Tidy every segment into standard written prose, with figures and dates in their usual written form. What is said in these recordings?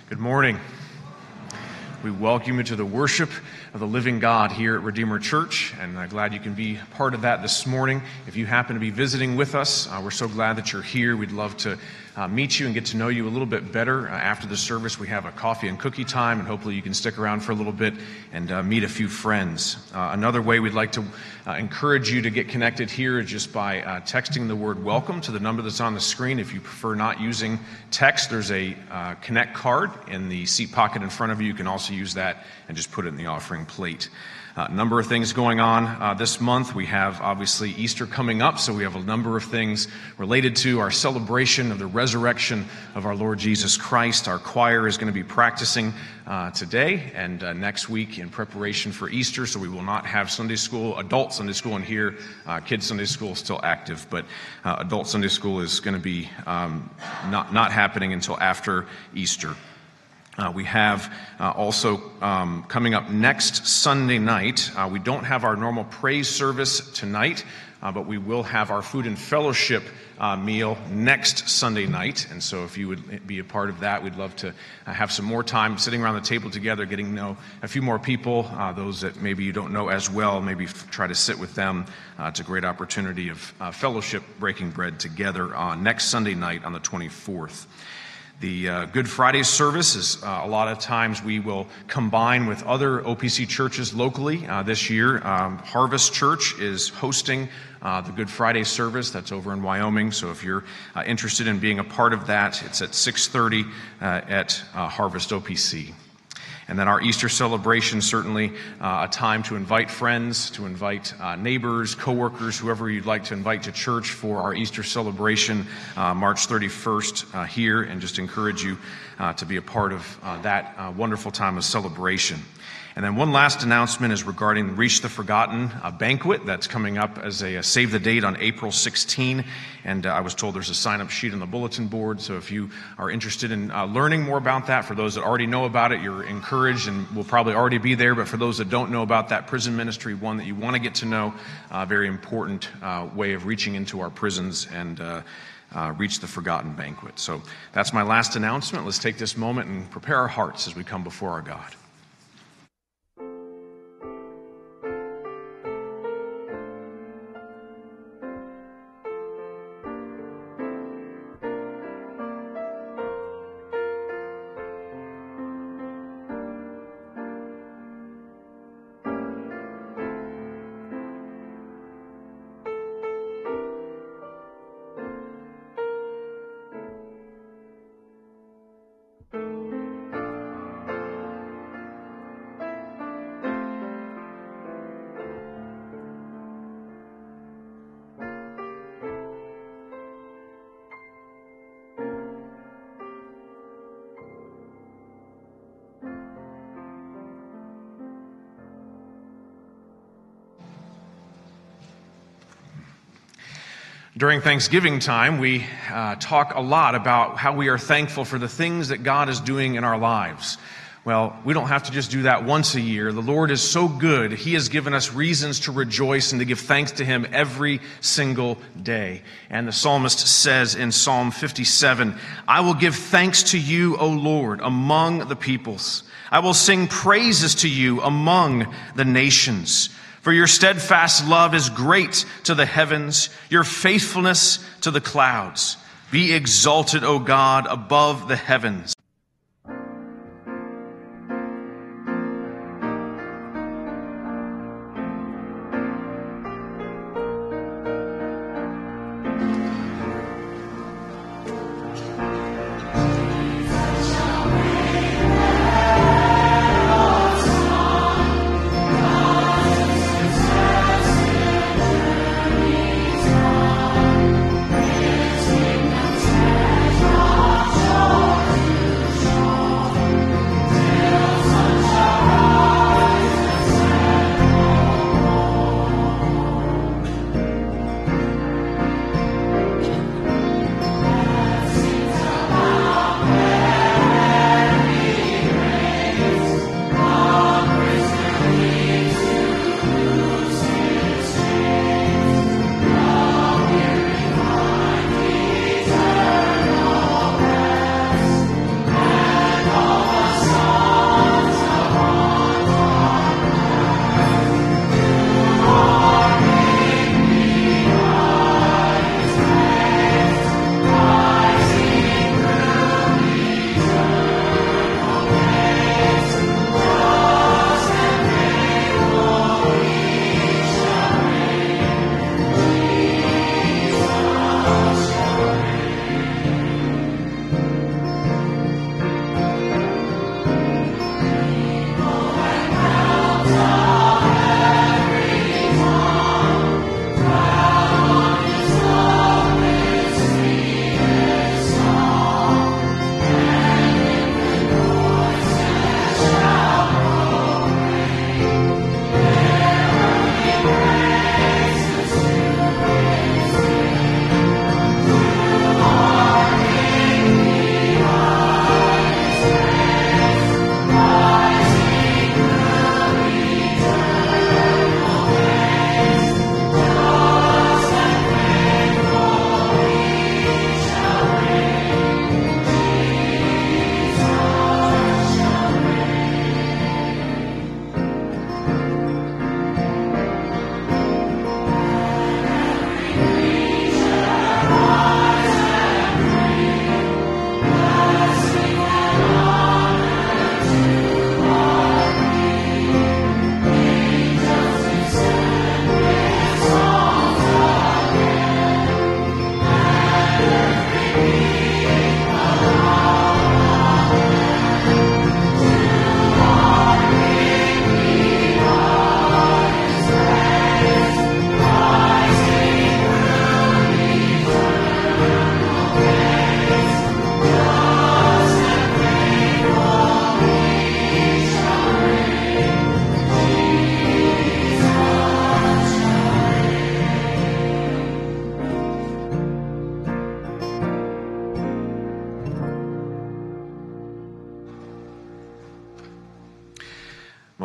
Good morning. We welcome you to the worship of the living God here at Redeemer Church, and I'm glad you can be part of that this morning. If you happen to be visiting with us, we're so glad that you're here. We'd love to meet you and get to know you a little bit better. After the service, we have a coffee and cookie time, and hopefully you can stick around for a little bit and meet a few friends. Another way we'd like to encourage you to get connected here is just by texting the word welcome to the number that's on the screen. If you prefer not using text, there's a Connect card in the seat pocket in front of you. You can also use that and just put it in the offering plate. A number of things going on this month. We have obviously Easter coming up, so we have a number of things related to our celebration of the resurrection of our Lord Jesus Christ. Our choir is going to be practicing today and next week in preparation for Easter, so we will not have Sunday school, adult Sunday school in here. Kids Sunday school is still active, but adult Sunday school is going to be not happening until after Easter. We have also coming up next Sunday night, we don't have our normal praise service tonight, but we will have our food and fellowship meal next Sunday night. And so if you would be a part of that, we'd love to have some more time sitting around the table together, getting to know a few more people, those that maybe you don't know as well, maybe try to sit with them. It's a great opportunity of fellowship, breaking bread together on next Sunday night on the 24th. The Good Friday service is a lot of times we will combine with other OPC churches locally. This year, Harvest Church is hosting the Good Friday service. That's over in Wyoming. So if you're interested in being a part of that, it's at 6:30 at Harvest OPC. And then our Easter celebration, certainly a time to invite friends, to invite neighbors, coworkers, whoever you'd like to invite to church for our Easter celebration, March 31st here, and just encourage you to be a part of that wonderful time of celebration. And then one last announcement is regarding Reach the Forgotten banquet that's coming up as a save the date on April 16. And I was told there's a sign-up sheet on the bulletin board. So if you are interested in learning more about that, for those that already know about it, you're encouraged and will probably already be there. But for those that don't know about that prison ministry, one that you want to get to know, a very important way of reaching into our prisons and Reach the Forgotten banquet. So that's my last announcement. Let's take this moment and prepare our hearts as we come before our God. During Thanksgiving time, we talk a lot about how we are thankful for the things that God is doing in our lives. Well, we don't have to just do that once a year. The Lord is so good. He has given us reasons to rejoice and to give thanks to Him every single day. And the psalmist says in Psalm 57, "I will give thanks to you, O Lord, among the peoples. I will sing praises to you among the nations. For your steadfast love is great to the heavens, your faithfulness to the clouds. Be exalted, O God, above the heavens."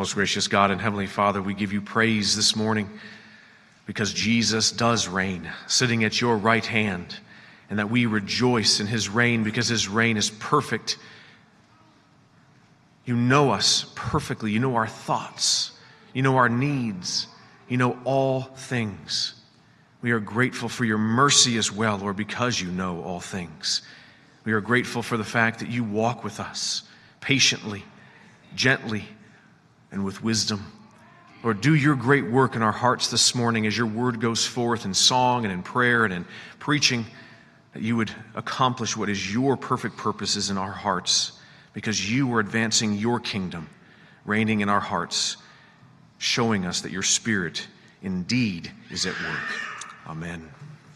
Most gracious God and Heavenly Father, we give you praise this morning because Jesus does reign, sitting at your right hand, and that we rejoice in his reign because his reign is perfect. You know us perfectly. You know our thoughts. You know our needs. You know all things. We are grateful for your mercy as well, Lord, because you know all things. We are grateful for the fact that you walk with us patiently, gently, and with wisdom. Lord, do your great work in our hearts this morning as your word goes forth in song and in prayer and in preaching, that you would accomplish what is your perfect purposes in our hearts, because you are advancing your kingdom, reigning in our hearts, showing us that your Spirit indeed is at work. Amen.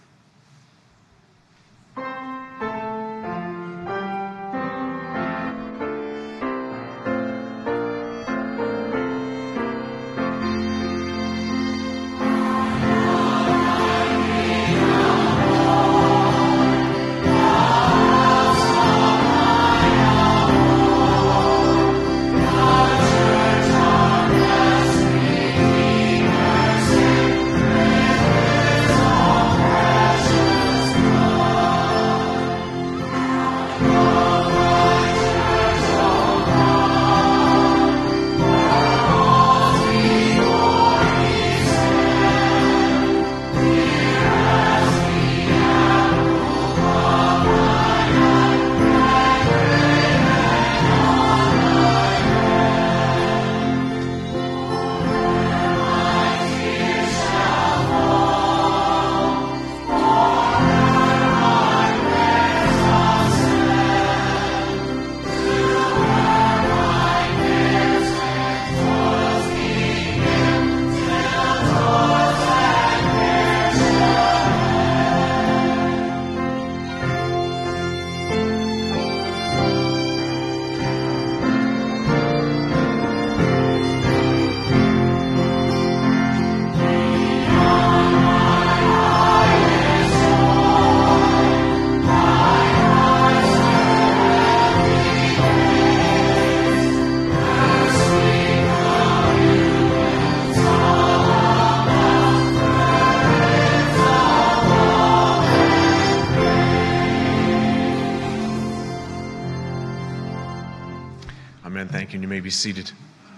Thank you, and you may be seated.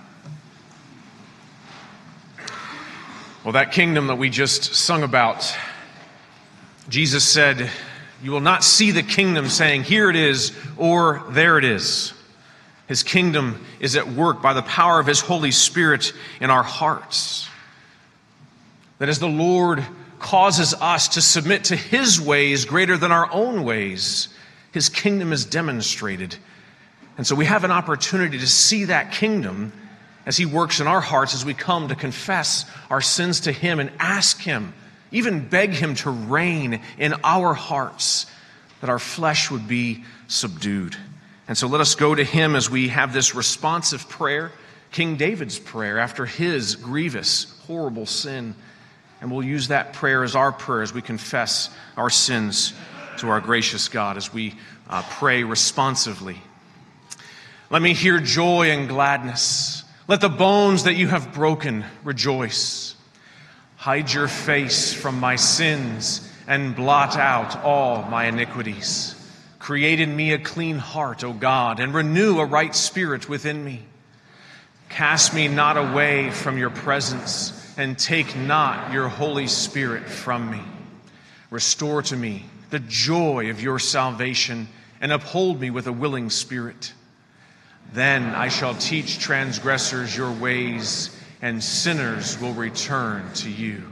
Well, that kingdom that we just sung about, Jesus said, you will not see the kingdom saying, here it is, or there it is. His kingdom is at work by the power of his Holy Spirit in our hearts. That as the Lord causes us to submit to his ways greater than our own ways, his kingdom is demonstrated. And so we have an opportunity to see that kingdom as he works in our hearts as we come to confess our sins to him and ask him, even beg him to reign in our hearts, that our flesh would be subdued. And so let us go to him as we have this responsive prayer, King David's prayer after his grievous, horrible sin. And we'll use that prayer as our prayer as we confess our sins to our gracious God as we pray responsively. Let me hear joy and gladness. Let the bones that you have broken rejoice. Hide your face from my sins and blot out all my iniquities. Create in me a clean heart, O God, and renew a right spirit within me. Cast me not away from your presence, and take not your Holy Spirit from me. Restore to me the joy of your salvation, and uphold me with a willing spirit. Then I shall teach transgressors your ways, and sinners will return to you.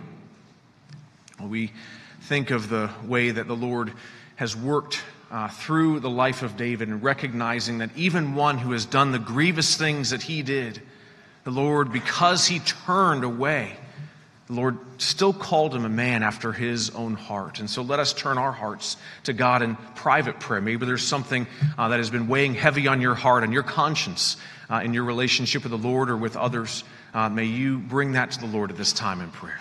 We think of the way that the Lord has worked through the life of David, and recognizing that even one who has done the grievous things that he did, the Lord, because he turned away, the Lord still called him a man after his own heart. And so let us turn our hearts to God in private prayer. Maybe there's something that has been weighing heavy on your heart and your conscience in your relationship with the Lord or with others. May you bring that to the Lord at this time in prayer.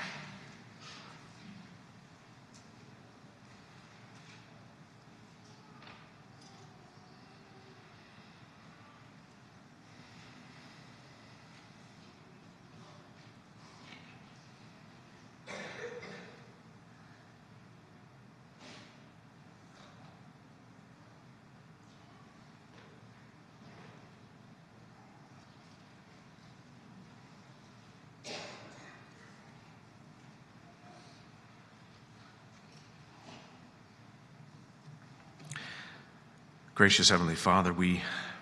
Gracious Heavenly Father, we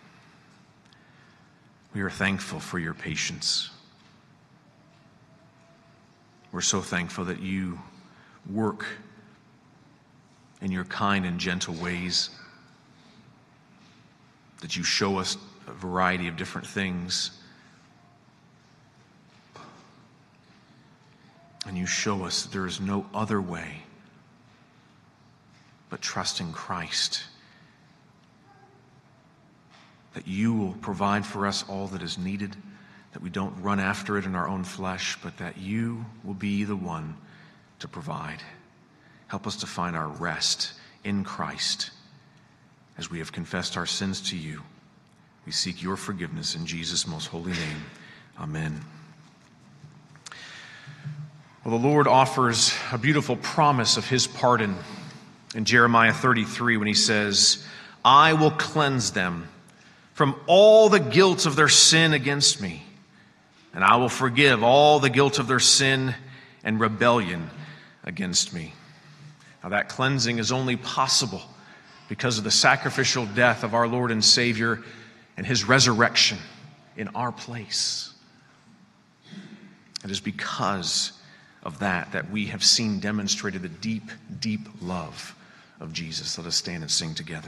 are thankful for your patience. We're so thankful that you work in your kind and gentle ways, that you show us a variety of different things, and you show us that there is no other way but trust in Christ, that you will provide for us all that is needed, that we don't run after it in our own flesh, but that you will be the one to provide. Help us to find our rest in Christ as we have confessed our sins to you. We seek your forgiveness in Jesus' most holy name. Amen. Well, the Lord offers a beautiful promise of his pardon in Jeremiah 33 when he says, I will cleanse them from all the guilt of their sin against me, and I will forgive all the guilt of their sin and rebellion against me. Now, that cleansing is only possible because of the sacrificial death of our Lord and Savior and his resurrection in our place. It is because of that we have seen demonstrated the deep, deep love of Jesus. Let us stand and sing together.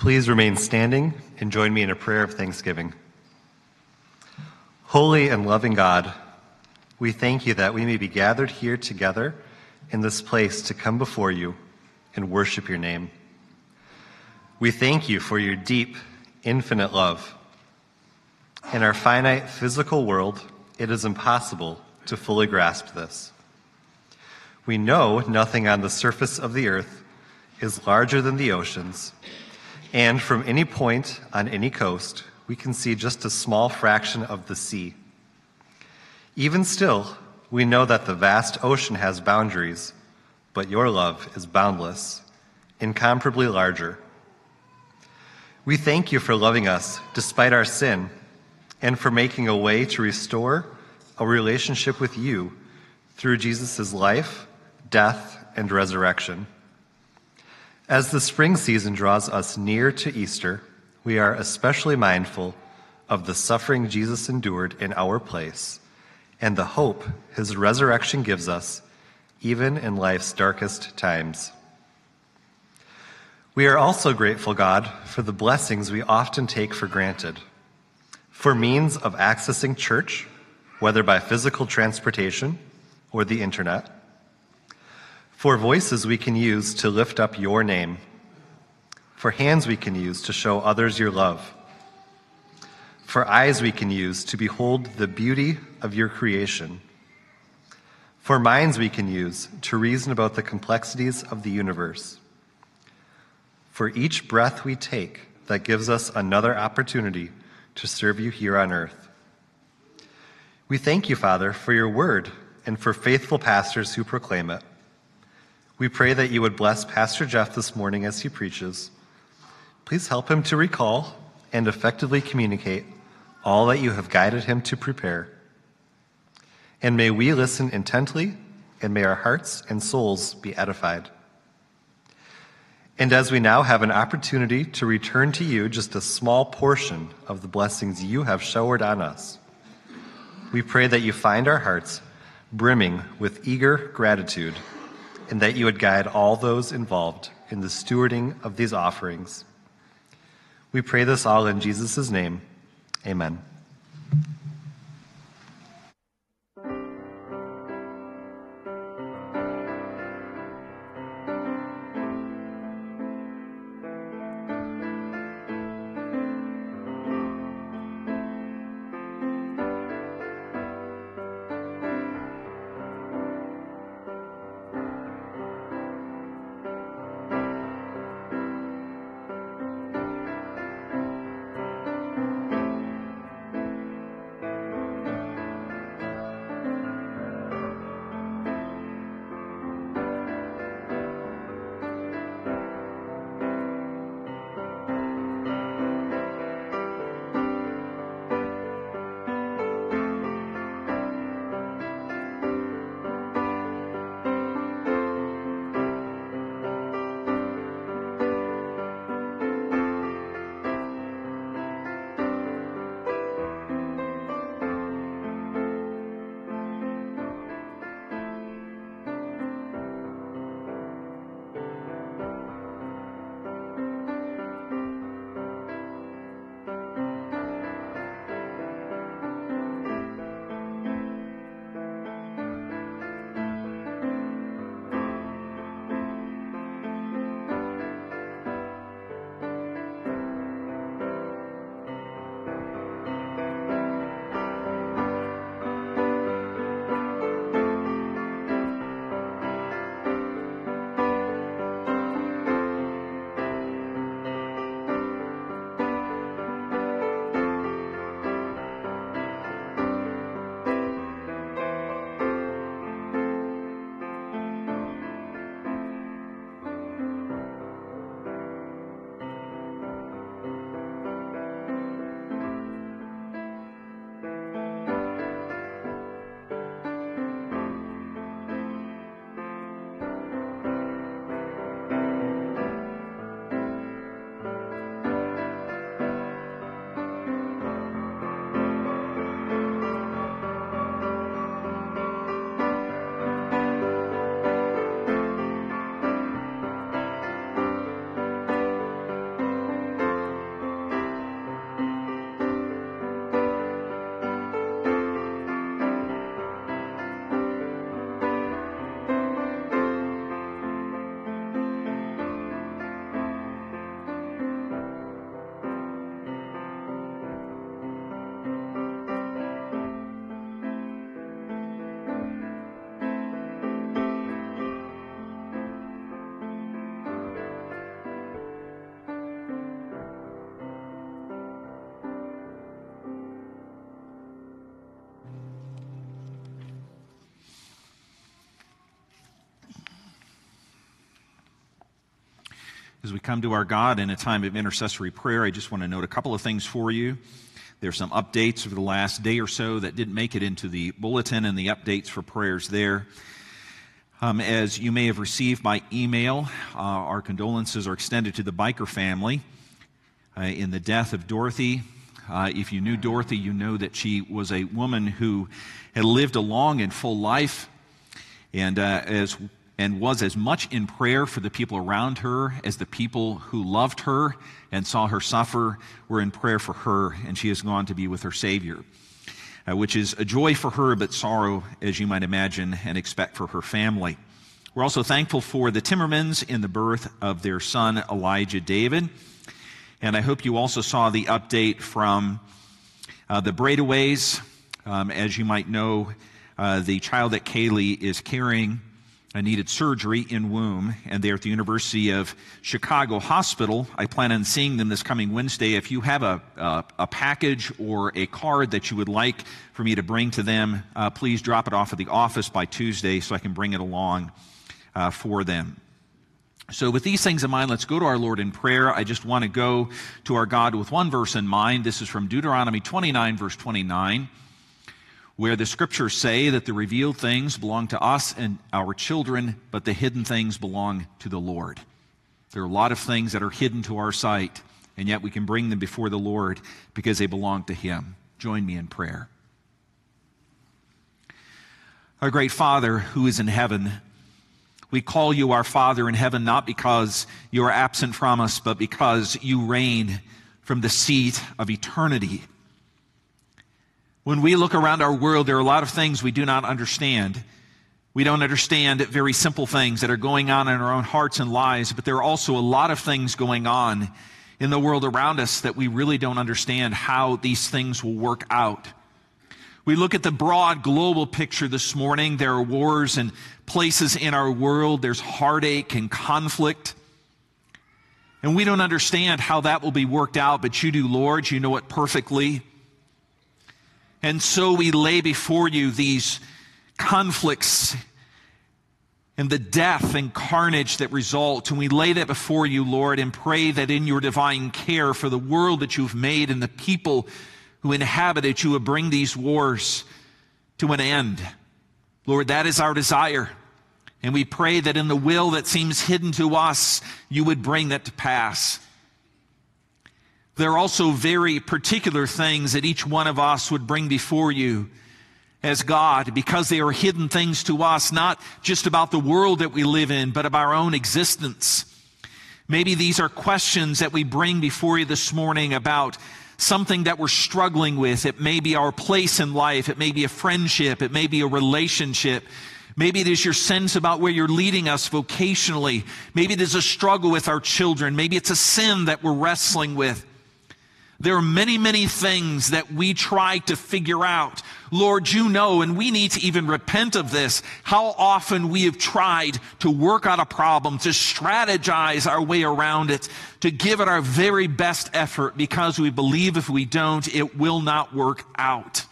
please remain standing and join me in a prayer of thanksgiving? Holy and loving God, we thank you that we may be gathered here together in this place to come before you and worship your name. We thank you for your deep, infinite love. In our finite physical world, it is impossible to fully grasp this. We know nothing on the surface of the earth is larger than the oceans, and from any point on any coast, we can see just a small fraction of the sea. Even still, we know that the vast ocean has boundaries, but your love is boundless, incomparably larger. We thank you for loving us despite our sin and for making a way to restore a relationship with you through Jesus' life, death, and resurrection. As the spring season draws us near to Easter, we are especially mindful of the suffering Jesus endured in our place and the hope his resurrection gives us, even in life's darkest times. We are also grateful, God, for the blessings we often take for granted, for means of accessing church, whether by physical transportation or the internet, for voices we can use to lift up your name, for hands we can use to show others your love, for eyes we can use to behold the beauty of your creation, for minds we can use to reason about the complexities of the universe, for each breath we take that gives us another opportunity to serve you here on earth. We thank you, Father, for your word and for faithful pastors who proclaim it. We pray that you would bless Pastor Jeff this morning as he preaches. Please help him to recall and effectively communicate all that you have guided him to prepare. And may we listen intently, and may our hearts and souls be edified. And as we now have an opportunity to return to you just a small portion of the blessings you have showered on us, we pray that you find our hearts brimming with eager gratitude, and that you would guide all those involved in the stewarding of these offerings. We pray this all in Jesus' name. Amen. As we come to our God in a time of intercessory prayer, I just want to note a couple of things for you. There's some updates over the last day or so that didn't make it into the bulletin and the updates for prayers there. As you may have received by email, our condolences are extended to the Biker family in the death of Dorothy. If you knew Dorothy, you know that she was a woman who had lived a long and full life and was as much in prayer for the people around her as the people who loved her and saw her suffer were in prayer for her, and she has gone to be with her Savior, which is a joy for her, but sorrow, as you might imagine and expect, for her family. We're also thankful for the Timmermans in the birth of their son, Elijah David. And I hope you also saw the update from the Braidaways. As you might know, the child that Kaylee is carrying needed surgery in womb, and they're at the University of Chicago Hospital. I plan on seeing them this coming Wednesday. If you have a package or a card that you would like for me to bring to them, please drop it off at the office by Tuesday so I can bring it along for them. So with these things in mind, let's go to our Lord in prayer. I just want to go to our God with one verse in mind. This is from Deuteronomy 29, verse 29. Where the scriptures say that the revealed things belong to us and our children, but the hidden things belong to the Lord. There are a lot of things that are hidden to our sight, and yet we can bring them before the Lord because they belong to Him. Join me in prayer. Our great Father who is in heaven, we call you our Father in heaven not because you are absent from us, but because you reign from the seat of eternity. When we look around our world, there are a lot of things we do not understand. We don't understand very simple things that are going on in our own hearts and lives, but there are also a lot of things going on in the world around us that we really don't understand how these things will work out. We look at the broad global picture this morning. There are wars and places in our world. There's heartache and conflict. And we don't understand how that will be worked out, but you do, Lord. You know it perfectly. And so we lay before you these conflicts and the death and carnage that result. And we lay that before you, Lord, and pray that in your divine care for the world that you've made and the people who inhabit it, you would bring these wars to an end. Lord, that is our desire. And we pray that in the will that seems hidden to us, you would bring that to pass. There are also very particular things that each one of us would bring before you as God, because they are hidden things to us, not just about the world that we live in, but of our own existence. Maybe these are questions that we bring before you this morning about something that we're struggling with. It may be our place in life. It may be a friendship. It may be a relationship. Maybe it is your sense about where you're leading us vocationally. Maybe it is a struggle with our children. Maybe it's a sin that we're wrestling with. There are many, many things that we try to figure out. Lord, you know, and we need to even repent of this, how often we have tried to work out a problem, to strategize our way around it, to give it our very best effort, because we believe if we don't, it will not work out.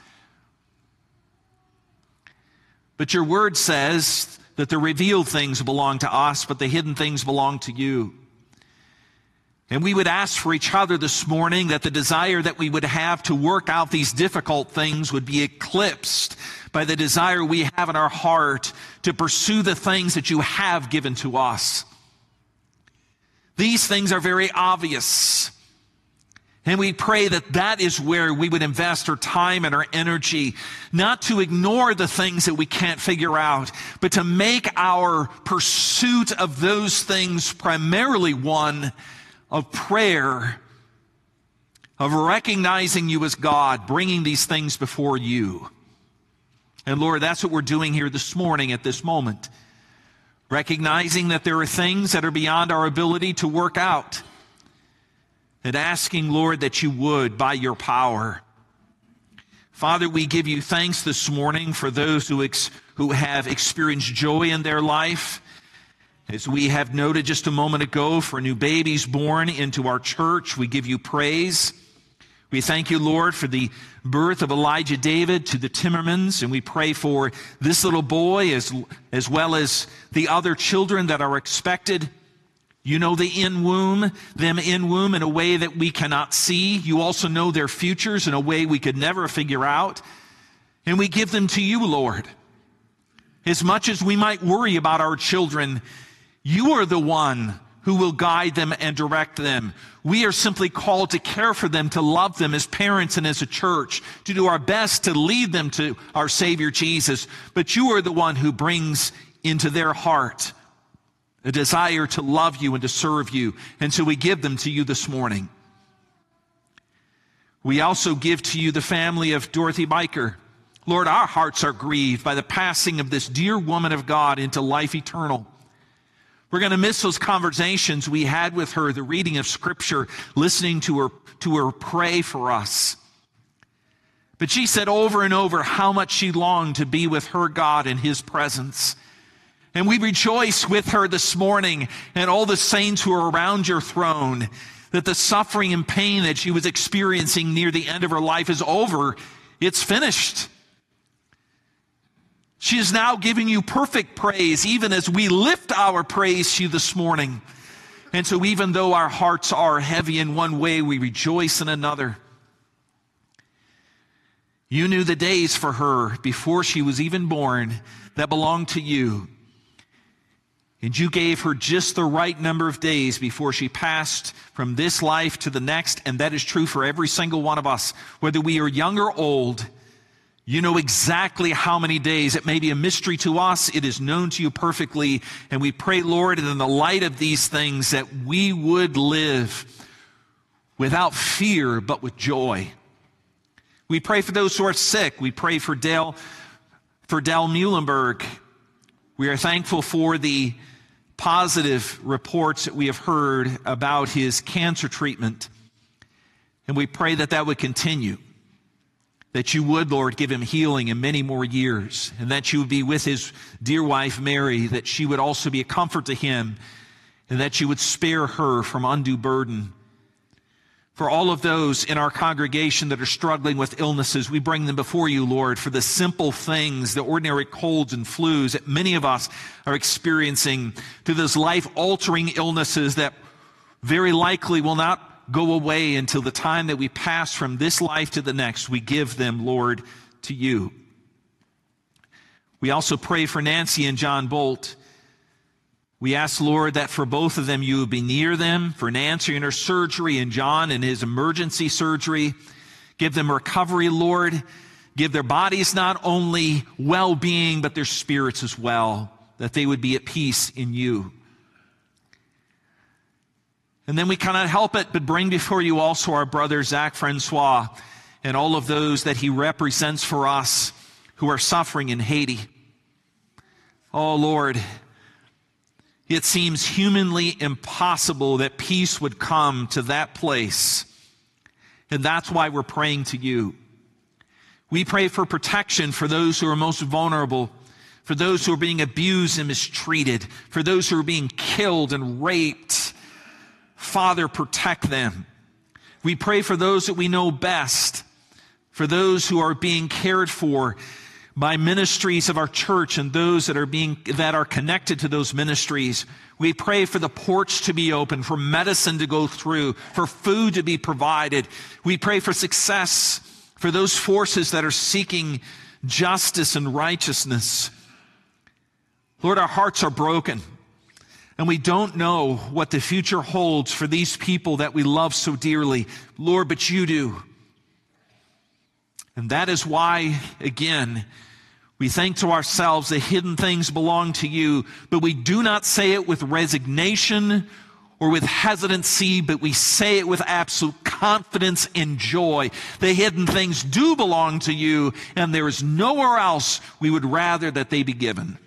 But your word says that the revealed things belong to us, but the hidden things belong to you. And we would ask for each other this morning that the desire that we would have to work out these difficult things would be eclipsed by the desire we have in our heart to pursue the things that you have given to us. These things are very obvious. And we pray that that is where we would invest our time and our energy, not to ignore the things that we can't figure out, but to make our pursuit of those things primarily one of prayer, of recognizing you as God, bringing these things before you. And Lord, that's what we're doing here this morning at this moment. Recognizing that there are things that are beyond our ability to work out. And asking, Lord, that you would by your power. Father, we give you thanks this morning for those who have experienced joy in their life. As we have noted just a moment ago, for new babies born into our church, we give you praise. We thank you, Lord, for the birth of Elijah David to the Timmermans, and we pray for this little boy as well as the other children that are expected. You know them in womb in a way that we cannot see. You also know their futures in a way we could never figure out. And we give them to you, Lord. As much as we might worry about our children, you are the one who will guide them and direct them. We are simply called to care for them, to love them as parents and as a church, to do our best to lead them to our Savior Jesus. But you are the one who brings into their heart a desire to love you and to serve you. And so we give them to you this morning. We also give to you the family of Dorothy Biker. Lord, our hearts are grieved by the passing of this dear woman of God into life eternal. We're going to miss those conversations we had with her, the reading of Scripture, listening to her pray for us. But she said over and over how much she longed to be with her God in His presence. And we rejoice with her this morning and all the saints who are around your throne that the suffering and pain that she was experiencing near the end of her life is over. It's finished. She is now giving you perfect praise, even as we lift our praise to you this morning. And so even though our hearts are heavy in one way, we rejoice in another. You knew the days for her before she was even born that belonged to you. And you gave her just the right number of days before she passed from this life to the next. And that is true for every single one of us, whether we are young or old. You know exactly how many days. It may be a mystery to us. It is known to you perfectly. And we pray, Lord, in the light of these things, that we would live without fear, but with joy. We pray for those who are sick. We pray for Dale Muhlenberg. We are thankful for the positive reports that we have heard about his cancer treatment. And we pray that that would continue. That you would, Lord, give him healing in many more years, and that you would be with his dear wife, Mary, that she would also be a comfort to him, and that you would spare her from undue burden. For all of those in our congregation that are struggling with illnesses, we bring them before you, Lord, for the simple things, the ordinary colds and flus that many of us are experiencing, to those life-altering illnesses that very likely will not go away until the time that we pass from this life to the next. We give them, Lord, to you. We also pray for Nancy and John Bolt. We ask, Lord, that for both of them you would be near them, for Nancy in her surgery and John in his emergency surgery. Give them recovery, Lord. Give their bodies not only well-being, but their spirits as well, that they would be at peace in you. And then we cannot help it but bring before you also our brother Zach Francois and all of those that he represents for us who are suffering in Haiti. Oh, Lord, it seems humanly impossible that peace would come to that place. And that's why we're praying to you. We pray for protection for those who are most vulnerable, for those who are being abused and mistreated, for those who are being killed and raped. Father, protect them. We pray for those that we know best, for those who are being cared for by ministries of our church and those that are connected to those ministries. We pray for the ports to be open, for medicine to go through, for food to be provided. We pray for success for those forces that are seeking justice and righteousness. Lord, our hearts are broken. And we don't know what the future holds for these people that we love so dearly. Lord, but you do. And that is why, again, we think to ourselves the hidden things belong to you, but we do not say it with resignation or with hesitancy, but we say it with absolute confidence and joy. The hidden things do belong to you, and there is nowhere else we would rather that they be given.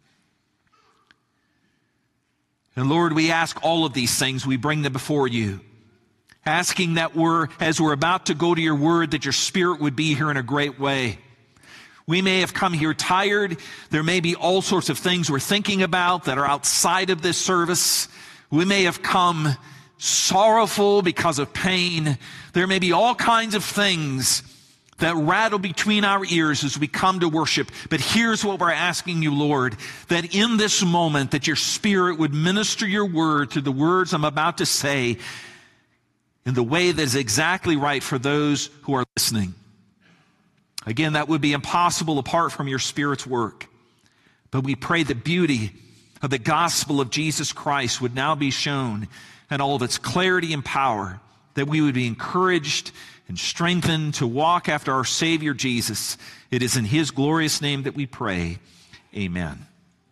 And Lord, we ask all of these things, we bring them before you, asking that as we're about to go to your word, that your Spirit would be here in a great way. We may have come here tired. There may be all sorts of things we're thinking about that are outside of this service. We may have come sorrowful because of pain. There may be all kinds of things that rattle between our ears as we come to worship. But here's what we're asking you, Lord, that in this moment that your Spirit would minister your word through the words I'm about to say in the way that is exactly right for those who are listening. Again, that would be impossible apart from your Spirit's work. But we pray the beauty of the gospel of Jesus Christ would now be shown in all of its clarity and power, that we would be encouraged and strengthened to walk after our Savior Jesus. It is in his glorious name that we pray. Amen.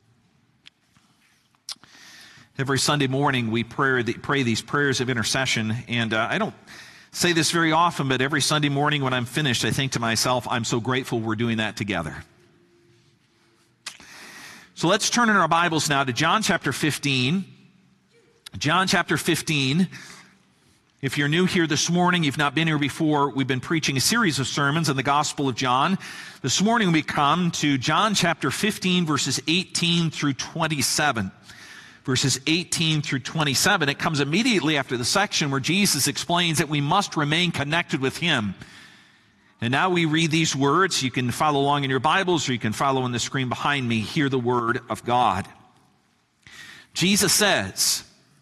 Every Sunday morning we pray these prayers of intercession, and I don't say this very often, but every Sunday morning when I'm finished, I think to myself, I'm so grateful we're doing that together. So let's turn in our Bibles now to John chapter 15. John chapter 15. If you're new here this morning, you've not been here before, we've been preaching a series of sermons in the Gospel of John. This morning we come to John chapter 15, verses 18 through 27. Verses 18 through 27. It comes immediately after the section where Jesus explains that we must remain connected with him. And now we read these words. You can follow along in your Bibles, or you can follow on the screen behind me. Hear the word of God. Jesus says,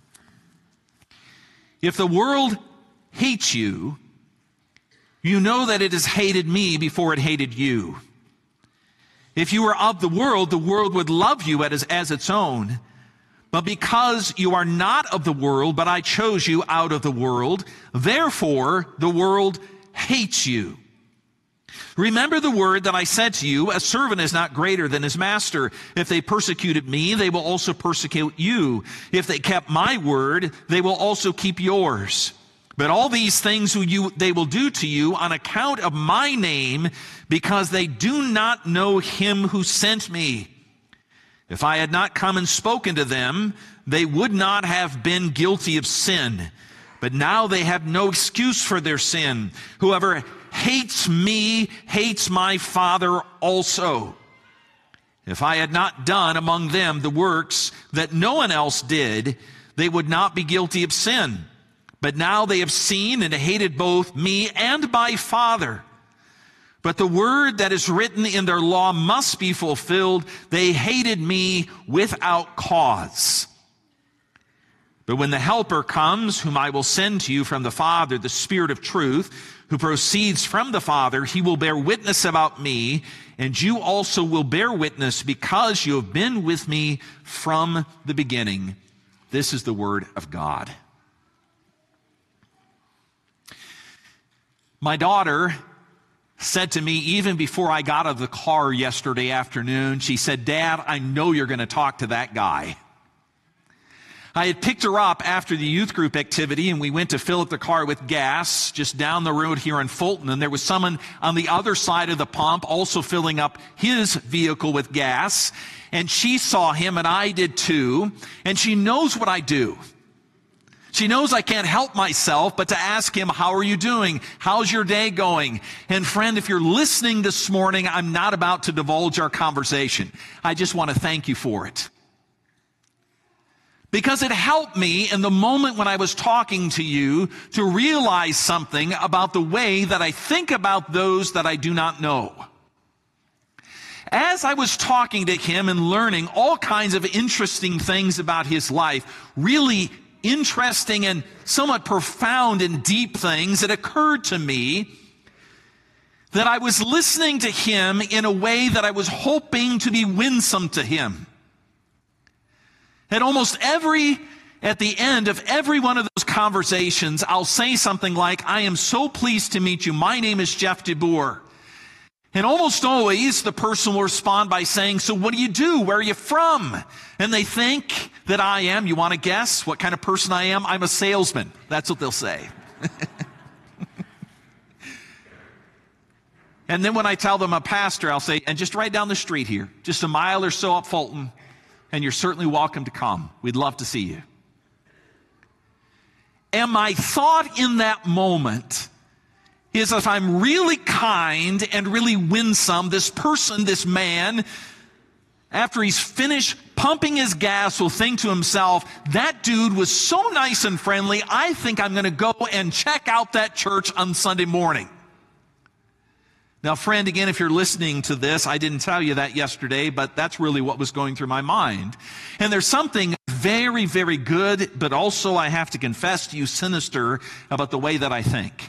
"If the world hates you, you know that it has hated me before it hated you. If you were of the world would love you as its own. But because you are not of the world, but I chose you out of the world, therefore the world hates you. Remember the word that I said to you, a servant is not greater than his master. If they persecuted me, they will also persecute you. If they kept my word, they will also keep yours. But all these things they will do to you on account of my name, because they do not know him who sent me. If I had not come and spoken to them, they would not have been guilty of sin. But now they have no excuse for their sin. Whoever hates me hates my Father also. If I had not done among them the works that no one else did, they would not be guilty of sin. But now they have seen and hated both me and my Father. But the word that is written in their law must be fulfilled. They hated me without cause. But when the Helper comes, whom I will send to you from the Father, the Spirit of truth, who proceeds from the Father, he will bear witness about me, and you also will bear witness because you have been with me from the beginning." This is the word of God. My daughter said to me, even before I got out of the car yesterday afternoon, she said, "Dad, I know you're going to talk to that guy." I had picked her up after the youth group activity, and we went to fill up the car with gas just down the road here in Fulton, and there was someone on the other side of the pump also filling up his vehicle with gas, and she saw him, and I did too, and she knows what I do. She knows I can't help myself but to ask him, "How are you doing? How's your day going?" And friend, if you're listening this morning, I'm not about to divulge our conversation. I just want to thank you for it. Because it helped me in the moment when I was talking to you to realize something about the way that I think about those that I do not know. As I was talking to him and learning all kinds of interesting things about his life, really interesting and somewhat profound and deep things, it occurred to me that I was listening to him in a way that I was hoping to be winsome to him. At the end of every one of those conversations, I'll say something like, "I am so pleased to meet you. My name is Jeff DeBoer." And almost always the person will respond by saying, "So what do you do? Where are you from?" And they think that I am, you want to guess what kind of person I am? I'm a salesman. That's what they'll say. And then when I tell them I'm a pastor, I'll say, "And just right down the street here, just a mile or so up Fulton, and you're certainly welcome to come. We'd love to see you." And my thought in that moment is, if I'm really kind and really winsome, this person, this man, after he's finished pumping his gas, will think to himself, "That dude was so nice and friendly, I think I'm going to go and check out that church on Sunday morning." Now, friend, again, if you're listening to this, I didn't tell you that yesterday, but that's really what was going through my mind. And there's something very, very good, but also, I have to confess to you, sinister about the way that I think.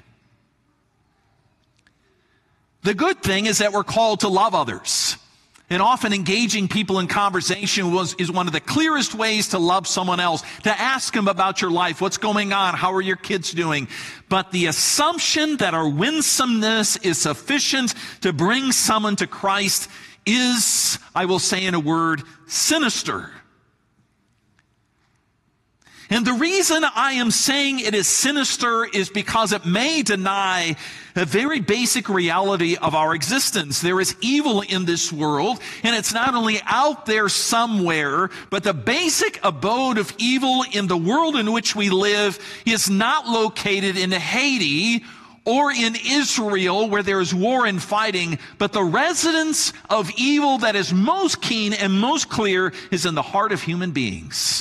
The good thing is that we're called to love others. And often engaging people in conversation is one of the clearest ways to love someone else, to ask them about your life, what's going on, how are your kids doing. But the assumption that our winsomeness is sufficient to bring someone to Christ is, I will say in a word, sinister. And the reason I am saying it is sinister is because it may deny a very basic reality of our existence. There is evil in this world, and it's not only out there somewhere, but the basic abode of evil in the world in which we live is not located in Haiti or in Israel where there is war and fighting, but the residence of evil that is most keen and most clear is in the heart of human beings.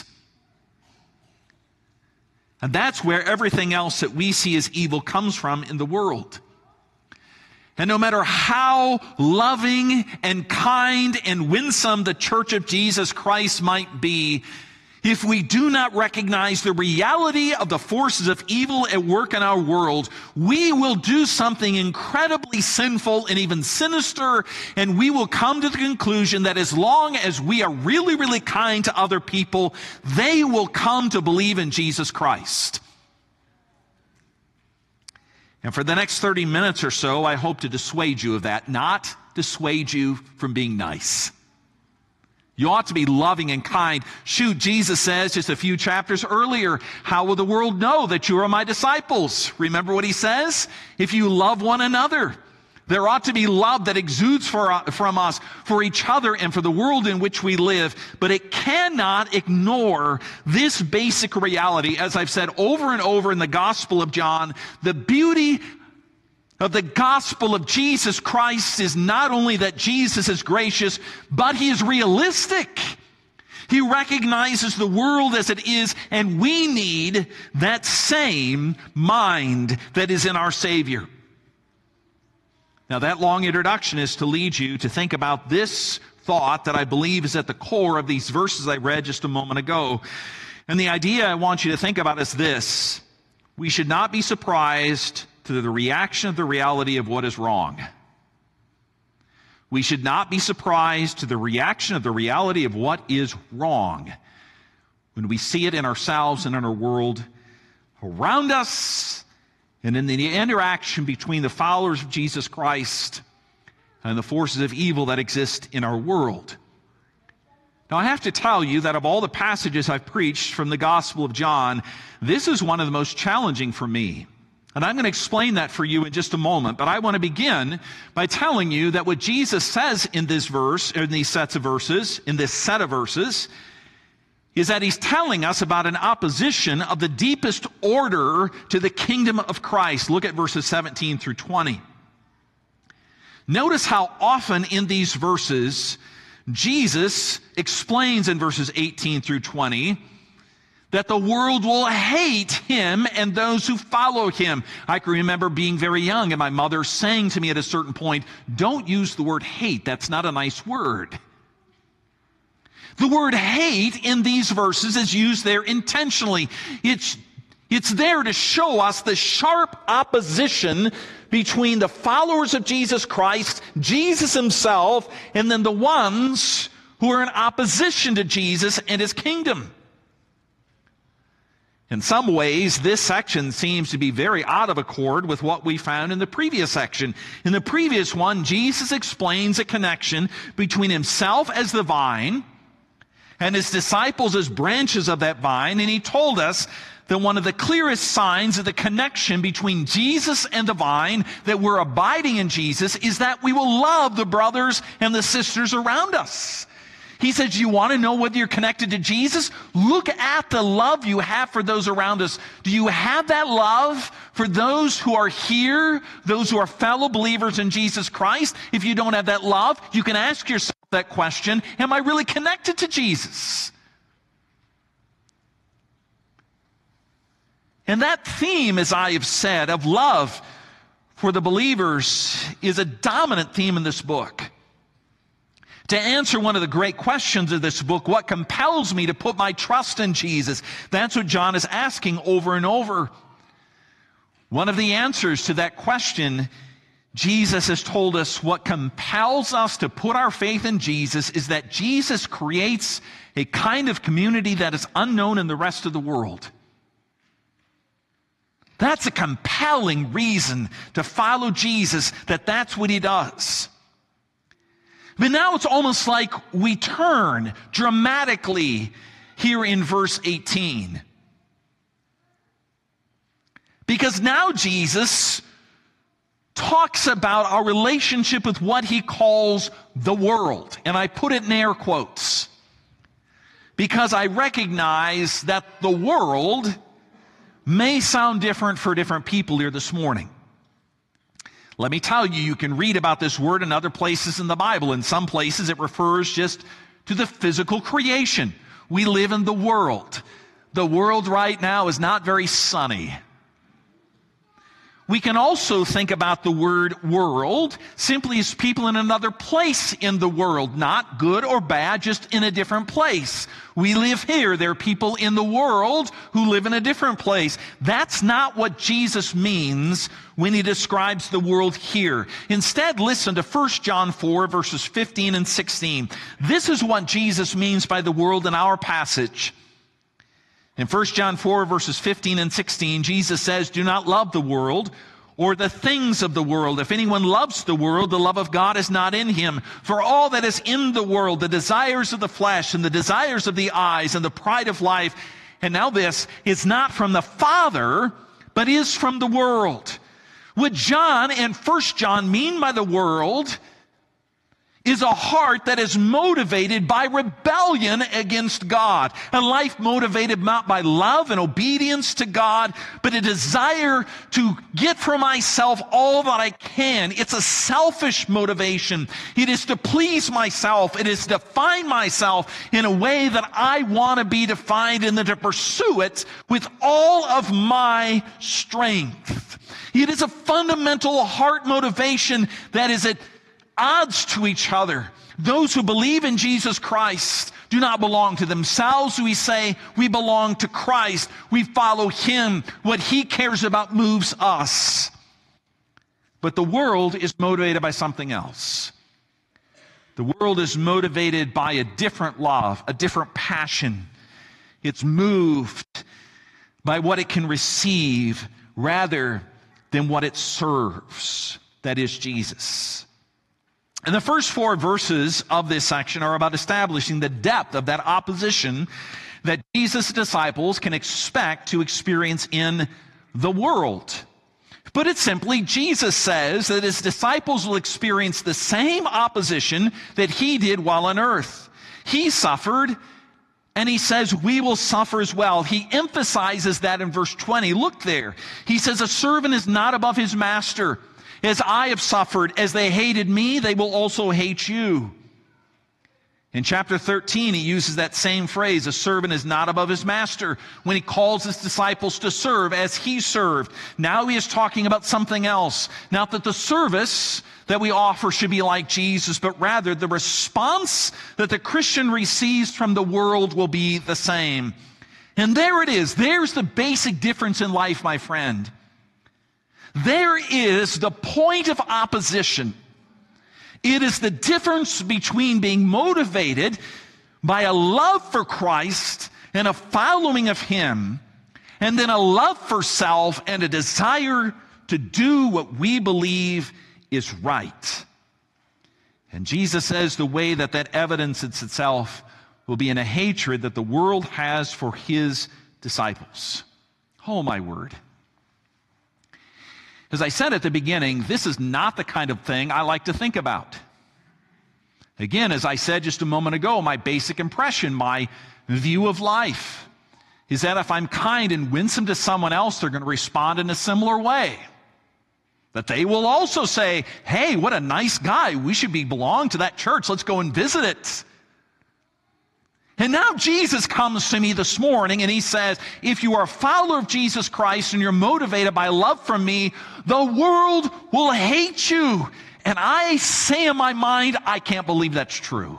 And that's where everything else that we see as evil comes from in the world. And no matter how loving and kind and winsome the Church of Jesus Christ might be, if we do not recognize the reality of the forces of evil at work in our world, we will do something incredibly sinful and even sinister, and we will come to the conclusion that as long as we are really, really kind to other people, they will come to believe in Jesus Christ. And for the next 30 minutes or so, I hope to dissuade you of that, not dissuade you from being nice. You ought to be loving and kind. Shoot, Jesus says just a few chapters earlier, how will the world know that you are my disciples? Remember what he says? If you love one another. There ought to be love that exudes from us for each other and for the world in which we live. But it cannot ignore this basic reality. As I've said over and over in the Gospel of John, the beauty of the gospel of Jesus Christ is not only that Jesus is gracious, but he is realistic. He recognizes the world as it is, and we need that same mind that is in our Savior. Now, that long introduction is to lead you to think about this thought that I believe is at the core of these verses I read just a moment ago. And the idea I want you to think about is this: we should not be surprised to the reaction of the reality of what is wrong. We should not be surprised to the reaction of the reality of what is wrong when we see it in ourselves and in our world around us and in the interaction between the followers of Jesus Christ and the forces of evil that exist in our world. Now, I have to tell you that of all the passages I've preached from the Gospel of John, this is one of the most challenging for me. And I'm going to explain that for you in just a moment. But I want to begin by telling you that what Jesus says in this verse, or in these sets of verses, in this set of verses, is that he's telling us about an opposition of the deepest order to the kingdom of Christ. Look at verses 17 through 20. Notice how often in these verses, Jesus explains in verses 18 through 20 that the world will hate him and those who follow him. I can remember being very young and my mother saying to me at a certain point, "Don't use the word hate. That's not a nice word." The word hate in these verses is used there intentionally. It's there to show us the sharp opposition between the followers of Jesus Christ, Jesus himself, and then the ones who are in opposition to Jesus and his kingdom. In some ways, this section seems to be very out of accord with what we found in the previous section. In the previous one, Jesus explains a connection between himself as the vine and his disciples as branches of that vine, and he told us that one of the clearest signs of the connection between Jesus and the vine, that we're abiding in Jesus, is that we will love the brothers and the sisters around us. He says, you want to know whether you're connected to Jesus? Look at the love you have for those around us. Do you have that love for those who are here, those who are fellow believers in Jesus Christ? If you don't have that love, you can ask yourself that question, am I really connected to Jesus? And that theme, as I have said, of love for the believers is a dominant theme in this book. To answer one of the great questions of this book, what compels me to put my trust in Jesus? That's what John is asking over and over. One of the answers to that question, Jesus has told us what compels us to put our faith in Jesus is that Jesus creates a kind of community that is unknown in the rest of the world. That's a compelling reason to follow Jesus, that's what he does. But now it's almost like we turn dramatically here in verse 18. Because now Jesus talks about our relationship with what he calls the world. And I put it in air quotes. Because I recognize that the world may sound different for different people here this morning. Let me tell you, you can read about this word in other places in the Bible. In some places it refers just to the physical creation. We live in the world. The world right now is not very sunny. We can also think about the word world simply as people in another place in the world, not good or bad, just in a different place. We live here. There are people in the world who live in a different place. That's not what Jesus means when he describes the world here. Instead, listen to 1 John 4, verses 15 and 16. This is what Jesus means by the world in our passage. In 1 John 4, verses 15 and 16, Jesus says, "Do not love the world or the things of the world. If anyone loves the world, the love of God is not in him. For all that is in the world, the desires of the flesh and the desires of the eyes and the pride of life," and now this, "is not from the Father, but is from the world." What John and 1 John mean by the world is a heart that is motivated by rebellion against God. A life motivated not by love and obedience to God, but a desire to get for myself all that I can. It's a selfish motivation. It is to please myself. It is to find myself in a way that I want to be defined and then to pursue it with all of my strength. It is a fundamental heart motivation that is at odds to each other. Those who believe in Jesus Christ do not belong to themselves. We say we belong to Christ. We follow him. What he cares about moves us. But the world is motivated by something else. The world is motivated by a different love, a different passion. It's moved by what it can receive rather than what it serves. That is Jesus. And the first 4 verses of this section are about establishing the depth of that opposition that Jesus' disciples can expect to experience in the world. Put it simply, Jesus says that his disciples will experience the same opposition that he did while on earth. He suffered, and he says we will suffer as well. He emphasizes that in verse 20. Look there. He says, "A servant is not above his master. As I have suffered, as they hated me, they will also hate you." In chapter 13, he uses that same phrase, "A servant is not above his master," when he calls his disciples to serve as he served. Now he is talking about something else. Not that the service that we offer should be like Jesus, but rather the response that the Christian receives from the world will be the same. And there it is. There's the basic difference in life, my friend. There is the point of opposition. It is the difference between being motivated by a love for Christ and a following of him, and then a love for self and a desire to do what we believe is right. And Jesus says the way that evidences itself will be in a hatred that the world has for his disciples. Oh, my word. As I said at the beginning, this is not the kind of thing I like to think about. Again, as I said just a moment ago, my basic impression, my view of life, is that if I'm kind and winsome to someone else, they're going to respond in a similar way. That they will also say, "Hey, what a nice guy. We should belong to that church. Let's go and visit it." And now Jesus comes to me this morning and he says, if you are a follower of Jesus Christ and you're motivated by love from me, the world will hate you. And I say in my mind, I can't believe that's true.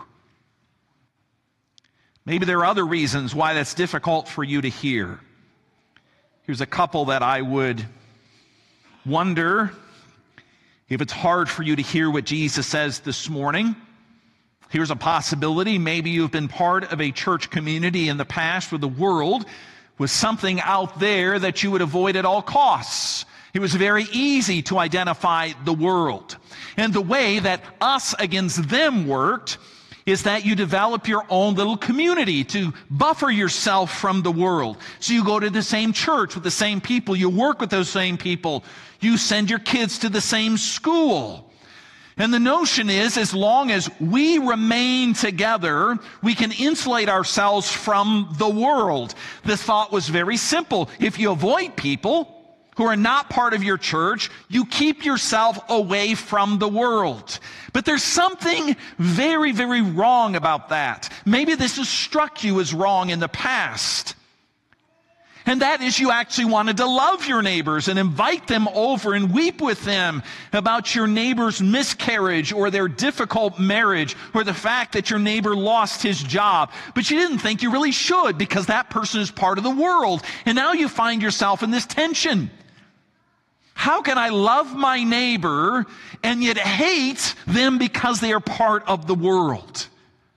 Maybe there are other reasons why that's difficult for you to hear. Here's a couple that I would wonder if it's hard for you to hear what Jesus says this morning. Here's a possibility. Maybe you've been part of a church community in the past where the world was something out there that you would avoid at all costs. It was very easy to identify the world. And the way that us against them worked is that you develop your own little community to buffer yourself from the world. So you go to the same church with the same people. You work with those same people. You send your kids to the same school. And the notion is, as long as we remain together, we can insulate ourselves from the world. The thought was very simple. If you avoid people who are not part of your church, you keep yourself away from the world. But there's something very, very wrong about that. Maybe this has struck you as wrong in the past. And that is, you actually wanted to love your neighbors and invite them over and weep with them about your neighbor's miscarriage or their difficult marriage or the fact that your neighbor lost his job. But you didn't think you really should because that person is part of the world. And now you find yourself in this tension. How can I love my neighbor and yet hate them because they are part of the world?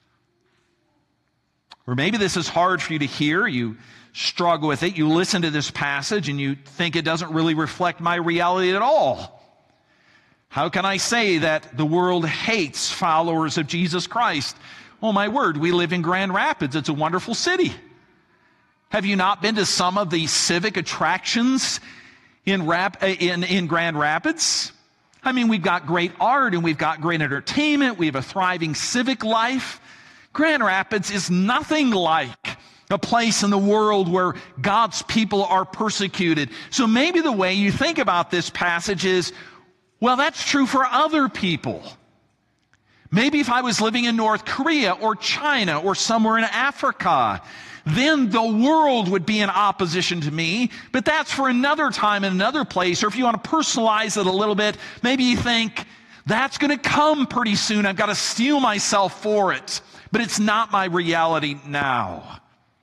Or maybe this is hard for you to hear. You struggle with it. You listen to this passage and you think it doesn't really reflect my reality at all. How can I say that the world hates followers of Jesus Christ? Oh, my word, we live in Grand Rapids. It's a wonderful city. Have you not been to some of the civic attractions in Grand Rapids? I mean, we've got great art and we've got great entertainment. We have a thriving civic life. Grand Rapids is nothing like a place in the world where God's people are persecuted. So maybe the way you think about this passage is, well, that's true for other people. Maybe if I was living in North Korea or China or somewhere in Africa, then the world would be in opposition to me. But that's for another time in another place. Or if you want to personalize it a little bit, maybe you think, that's going to come pretty soon. I've got to steel myself for it. But it's not my reality now.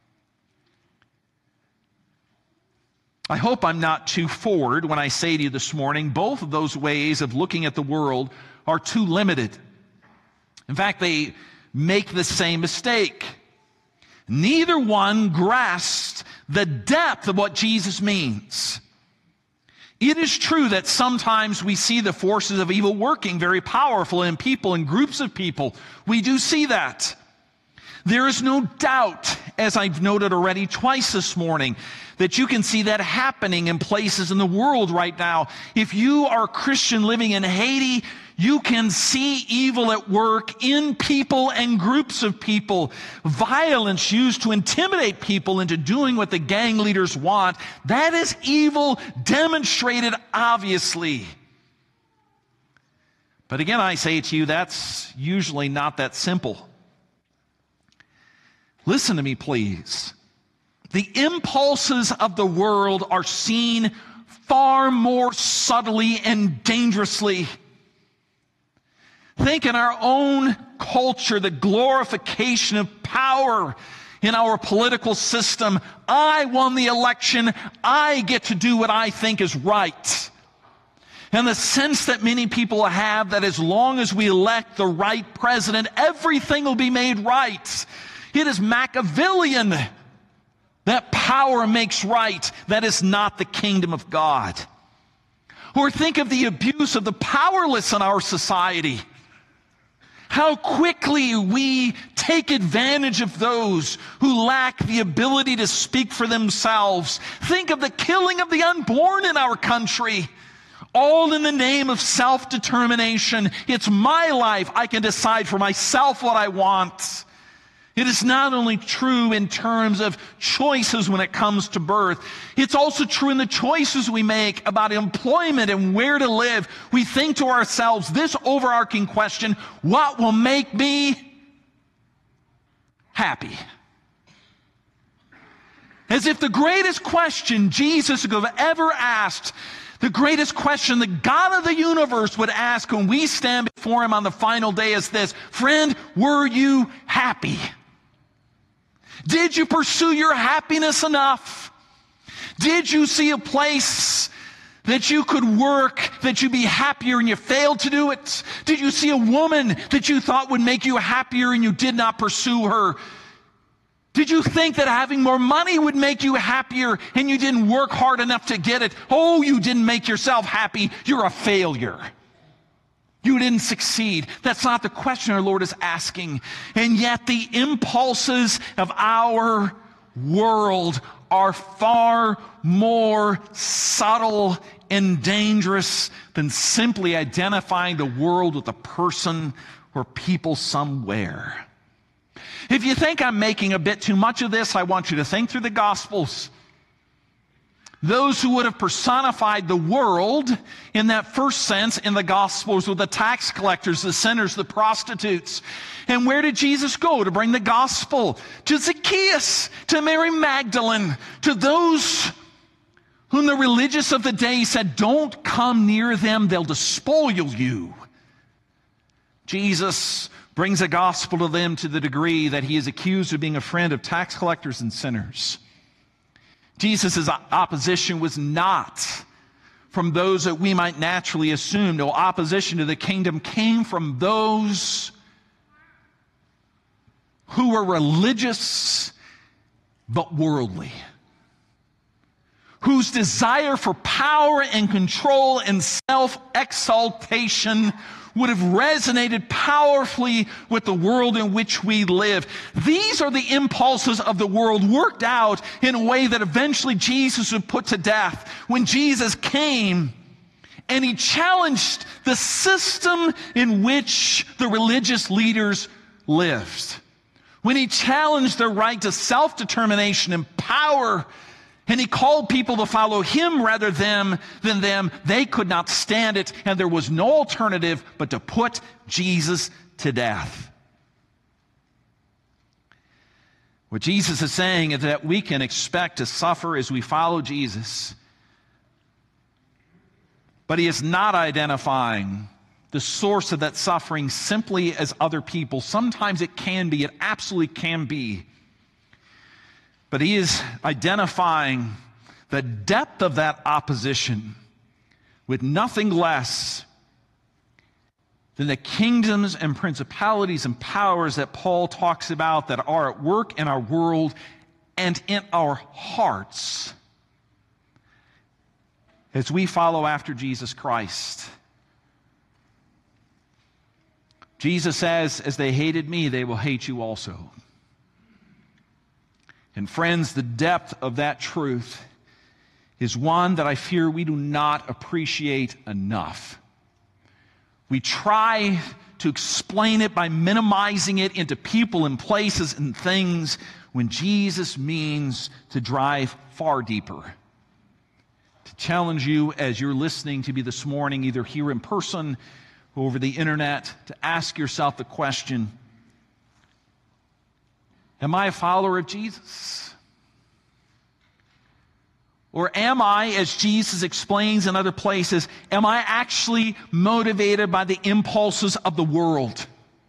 I hope I'm not too forward when I say to you this morning, both of those ways of looking at the world are too limited. In fact, they make the same mistake. Neither one grasps the depth of what Jesus means. It is true that sometimes we see the forces of evil working very powerful in people and groups of people. We do see that. There is no doubt, as I've noted already twice this morning, that you can see that happening in places in the world right now. If you are a Christian living in Haiti, you can see evil at work in people and groups of people. Violence used to intimidate people into doing what the gang leaders want. That is evil demonstrated obviously. But again, I say to you, that's usually not that simple. Listen to me, please. The impulses of the world are seen far more subtly and dangerously. Think in our own culture, the glorification of power in our political system. I won the election. I get to do what I think is right. And the sense that many people have that as long as we elect the right president, everything will be made right. It is Machiavellian that power makes right. That is not the kingdom of God. Or think of the abuse of the powerless in our society. How quickly we take advantage of those who lack the ability to speak for themselves. Think of the killing of the unborn in our country. All in the name of self-determination. It's my life. I can decide for myself what I want. It is not only true in terms of choices when it comes to birth, it's also true in the choices we make about employment and where to live. We think to ourselves this overarching question, what will make me happy? As if the greatest question Jesus could have ever asked, the greatest question the God of the universe would ask when we stand before him on the final day is this: friend, were you happy? Did you pursue your happiness enough? Did you see a place that you could work, that you'd be happier and you failed to do it? Did you see a woman that you thought would make you happier and you did not pursue her? Did you think that having more money would make you happier and you didn't work hard enough to get it? Oh, you didn't make yourself happy. You're a failure. You didn't succeed. That's not the question our Lord is asking. And yet the impulses of our world are far more subtle and dangerous than simply identifying the world with a person or people somewhere. If you think I'm making a bit too much of this, I want you to think through the Gospels. Those who would have personified the world in that first sense in the Gospels were the tax collectors, the sinners, the prostitutes. And where did Jesus go to bring the gospel? To Zacchaeus, to Mary Magdalene, to those whom the religious of the day said, don't come near them, they'll despoil you. Jesus brings the gospel to them to the degree that he is accused of being a friend of tax collectors and sinners. Jesus' opposition was not from those that we might naturally assume. No, opposition to the kingdom came from those who were religious but worldly, whose desire for power and control and self-exaltation would have resonated powerfully with the world in which we live. These are the impulses of the world worked out in a way that eventually Jesus would put to death. When Jesus came and he challenged the system in which the religious leaders lived. When he challenged their right to self-determination and power, and he called people to follow him rather than them, they could not stand it, and there was no alternative but to put Jesus to death. What Jesus is saying is that we can expect to suffer as we follow Jesus, but he is not identifying the source of that suffering simply as other people. Sometimes it can be, it absolutely can be. But he is identifying the depth of that opposition with nothing less than the kingdoms and principalities and powers that Paul talks about that are at work in our world and in our hearts as we follow after Jesus Christ. Jesus says, as they hated me, they will hate you also. And friends, the depth of that truth is one that I fear we do not appreciate enough. We try to explain it by minimizing it into people and places and things when Jesus means to drive far deeper. To challenge you as you're listening to me this morning, either here in person or over the internet, to ask yourself the question, am I a follower of Jesus? Or am I, as Jesus explains in other places, am I actually motivated by the impulses of the world?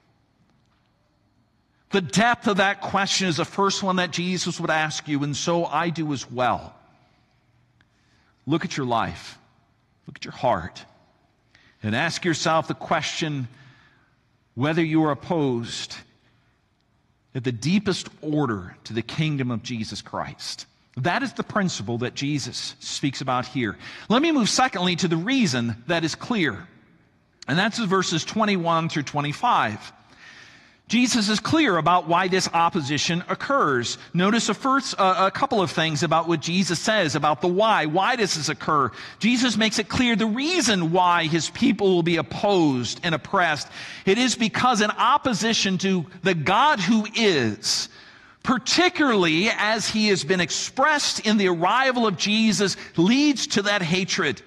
The depth of that question is the first one that Jesus would ask you, and so I do as well. Look at your life. Look at your heart. And ask yourself the question whether you are opposed at the deepest order to the kingdom of Jesus Christ. That is the principle that Jesus speaks about here. Let me move secondly to the reason that is clear. And that's verses 21 through 25. Jesus is clear about why this opposition occurs. Notice a couple of things about what Jesus says about the why. Why does this occur? Jesus makes it clear the reason why his people will be opposed and oppressed. It is because in opposition to the God who is, particularly as he has been expressed in the arrival of Jesus, leads to that hatred.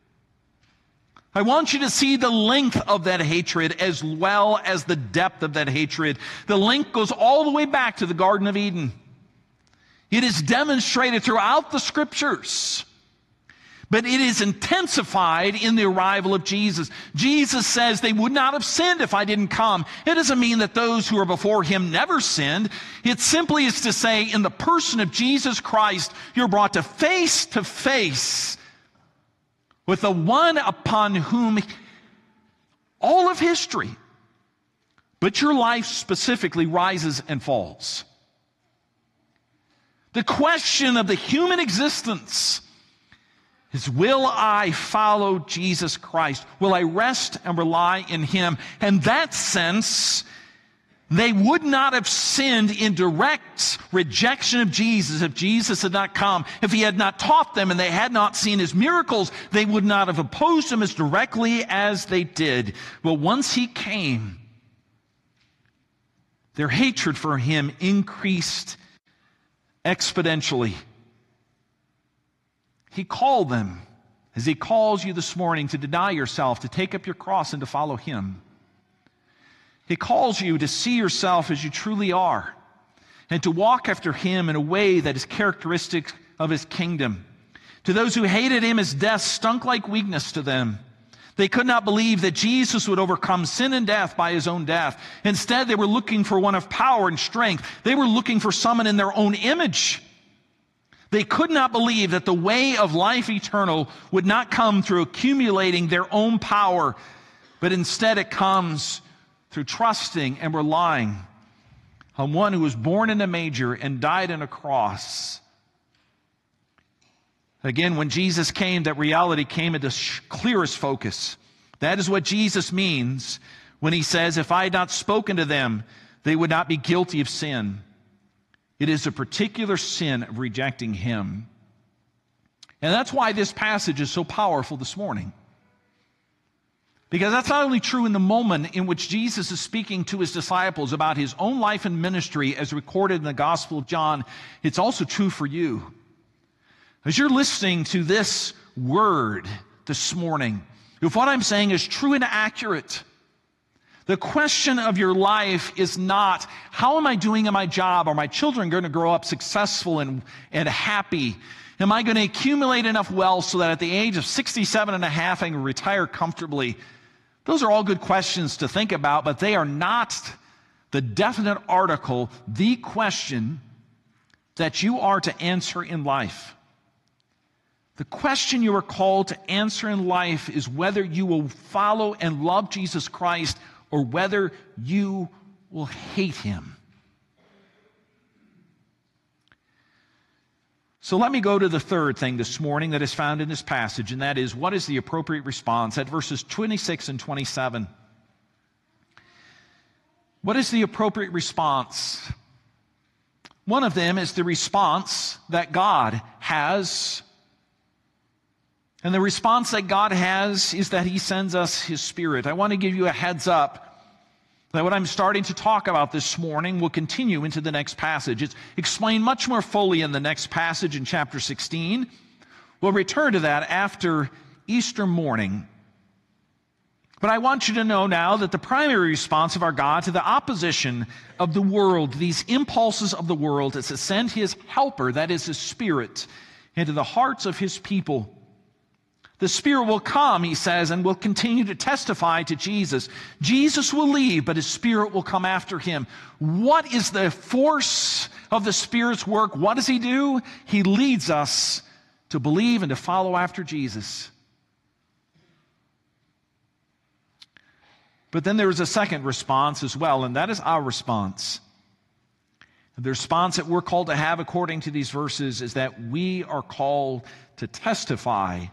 I want you to see the length of that hatred as well as the depth of that hatred. The length goes all the way back to the Garden of Eden. It is demonstrated throughout the Scriptures. But it is intensified in the arrival of Jesus. Jesus says they would not have sinned if I didn't come. It doesn't mean that those who are before him never sinned. It simply is to say in the person of Jesus Christ, you're brought to face with the one upon whom all of history, but your life specifically, rises and falls. The question of the human existence is, will I follow Jesus Christ? Will I rest and rely in him? In that sense, they would not have sinned in direct rejection of Jesus if Jesus had not come. If he had not taught them and they had not seen his miracles, they would not have opposed him as directly as they did. But once he came, their hatred for him increased exponentially. He called them, as he calls you this morning, to deny yourself, to take up your cross and to follow him. He calls you to see yourself as you truly are and to walk after him in a way that is characteristic of his kingdom. To those who hated him, his death stunk like weakness to them. They could not believe that Jesus would overcome sin and death by his own death. Instead, they were looking for one of power and strength. They were looking for someone in their own image. They could not believe that the way of life eternal would not come through accumulating their own power, but instead it comes through trusting and relying on one who was born in a manger and died on a cross. Again, when Jesus came, that reality came into clearest focus. That is what Jesus means when he says, if I had not spoken to them, they would not be guilty of sin. It is a particular sin of rejecting him. And that's why this passage is so powerful this morning. Because that's not only true in the moment in which Jesus is speaking to his disciples about his own life and ministry as recorded in the Gospel of John, it's also true for you. As you're listening to this word this morning, if what I'm saying is true and accurate, the question of your life is not, how am I doing in my job? Are my children going to grow up successful and happy? Am I going to accumulate enough wealth so that at the age of 67 and a half I can retire comfortably? Those are all good questions to think about, but they are not the definite article, the question that you are to answer in life. The question you are called to answer in life is whether you will follow and love Jesus Christ or whether you will hate him. So let me go to the third thing this morning that is found in this passage, and that is, what is the appropriate response? At verses 26 and 27. What is the appropriate response? One of them is the response that God has. And the response that God has is that he sends us his Spirit. I want to give you a heads up that what I'm starting to talk about this morning will continue into the next passage. It's explained much more fully in the next passage in chapter 16. We'll return to that after Easter morning. But I want you to know now that the primary response of our God to the opposition of the world, these impulses of the world, is to send his helper, that is his Spirit, into the hearts of his people. The Spirit will come, he says, and will continue to testify to Jesus. Jesus will leave, but his Spirit will come after him. What is the force of the Spirit's work? What does he do? He leads us to believe and to follow after Jesus. But then there is a second response as well, and that is our response. The response that we're called to have according to these verses is that we are called to testify.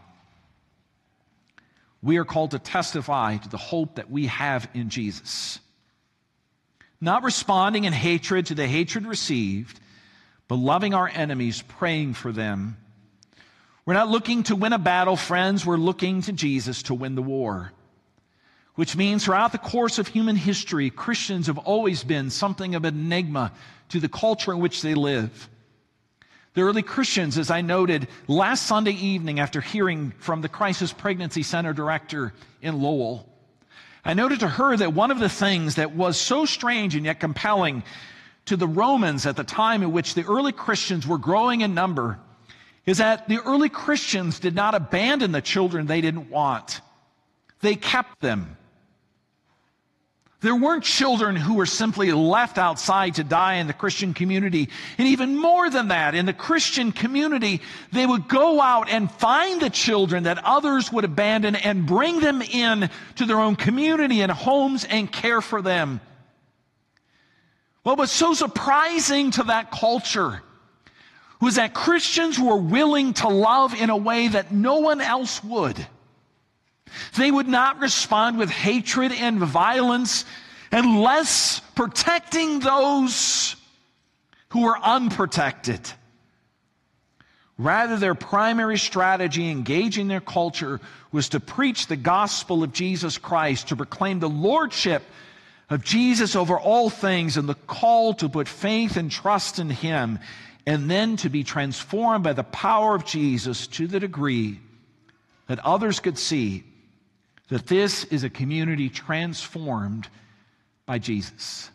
We are called to testify to the hope that we have in Jesus. Not responding in hatred to the hatred received, but loving our enemies, praying for them. We're not looking to win a battle, friends. We're looking to Jesus to win the war. Which means throughout the course of human history, Christians have always been something of an enigma to the culture in which they live. The early Christians, as I noted last Sunday evening after hearing from the Crisis Pregnancy Center director in Lowell, I noted to her that one of the things that was so strange and yet compelling to the Romans at the time in which the early Christians were growing in number is that the early Christians did not abandon the children they didn't want. They kept them. There weren't children who were simply left outside to die in the Christian community. And even more than that, in the Christian community, they would go out and find the children that others would abandon and bring them in to their own community and homes and care for them. What was so surprising to that culture was that Christians were willing to love in a way that no one else would. They would not respond with hatred and violence unless protecting those who were unprotected. Rather, their primary strategy engaging their culture was to preach the gospel of Jesus Christ, to proclaim the lordship of Jesus over all things and the call to put faith and trust in Him, and then to be transformed by the power of Jesus to the degree that others could see that this is a community transformed by Jesus.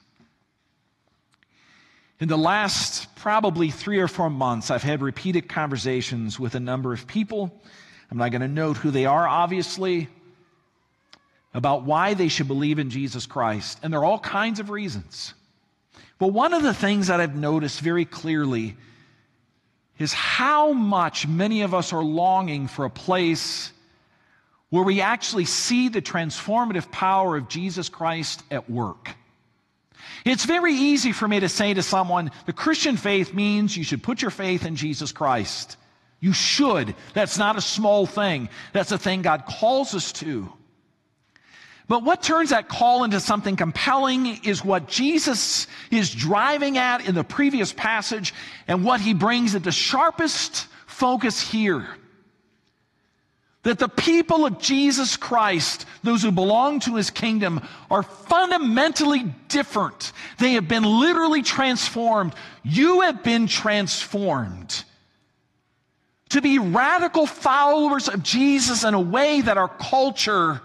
In the last probably 3 or 4 months, I've had repeated conversations with a number of people. I'm not going to note who they are, obviously, about why they should believe in Jesus Christ. And there are all kinds of reasons. But one of the things that I've noticed very clearly is how much many of us are longing for a place where we actually see the transformative power of Jesus Christ at work. It's very easy for me to say to someone, the Christian faith means you should put your faith in Jesus Christ. You should. That's not a small thing. That's a thing God calls us to. But what turns that call into something compelling is what Jesus is driving at in the previous passage and what He brings into sharpest focus here. That the people of Jesus Christ, those who belong to His kingdom, are fundamentally different. They have been literally transformed. You have been transformed to be radical followers of Jesus in a way that our culture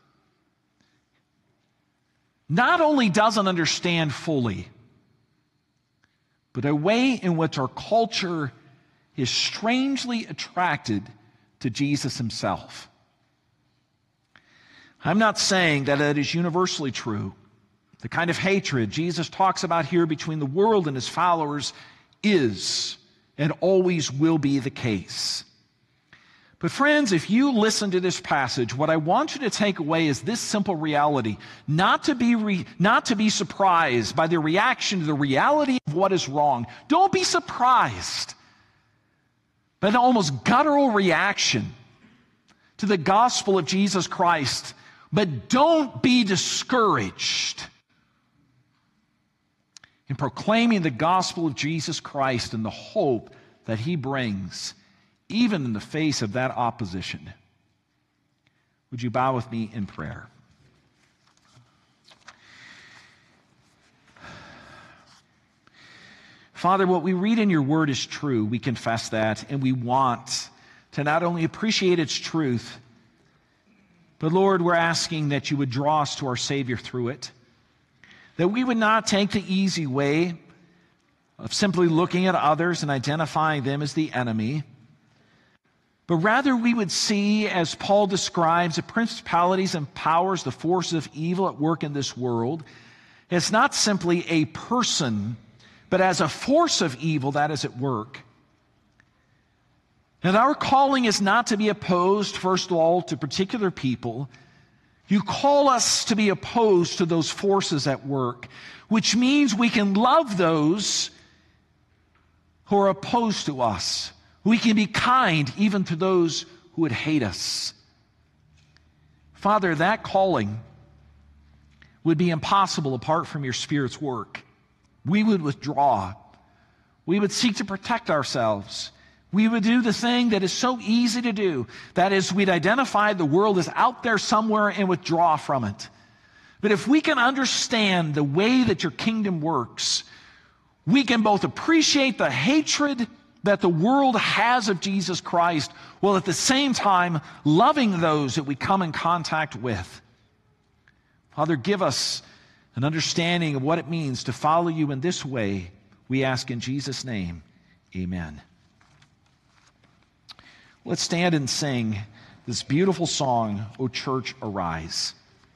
not only doesn't understand fully, but a way in which our culture is strangely attracted to Jesus Himself. I'm not saying that it is universally true. The kind of hatred Jesus talks about here between the world and His followers is and always will be the case. But friends, if you listen to this passage, what I want you to take away is this simple reality: not to be surprised by the reaction to the reality of what is wrong. Don't be surprised by the almost guttural reaction to the gospel of Jesus Christ, but don't be discouraged in proclaiming the gospel of Jesus Christ and the hope that He brings, even in the face of that opposition. Would you bow with me in prayer? Father, what we read in your word is true. We confess that, and we want to not only appreciate its truth, but Lord, we're asking that you would draw us to our Savior through it, that we would not take the easy way of simply looking at others and identifying them as the enemy, but rather we would see, as Paul describes, the principalities and powers, the forces of evil at work in this world, as not simply a person, but as a force of evil that is at work. And our calling is not to be opposed, first of all, to particular people. You call us to be opposed to those forces at work, which means we can love those who are opposed to us. We can be kind even to those who would hate us. Father, that calling would be impossible apart from your Spirit's work. We would withdraw. We would seek to protect ourselves. We would do the thing that is so easy to do. That is, we'd identify the world is out there somewhere and withdraw from it. But if we can understand the way that your kingdom works, we can both appreciate the hatred that the world has of Jesus Christ, while at the same time loving those that we come in contact with. Father, give us an understanding of what it means to follow you in this way, we ask in Jesus' name, amen. Let's stand and sing this beautiful song, O Church, Arise.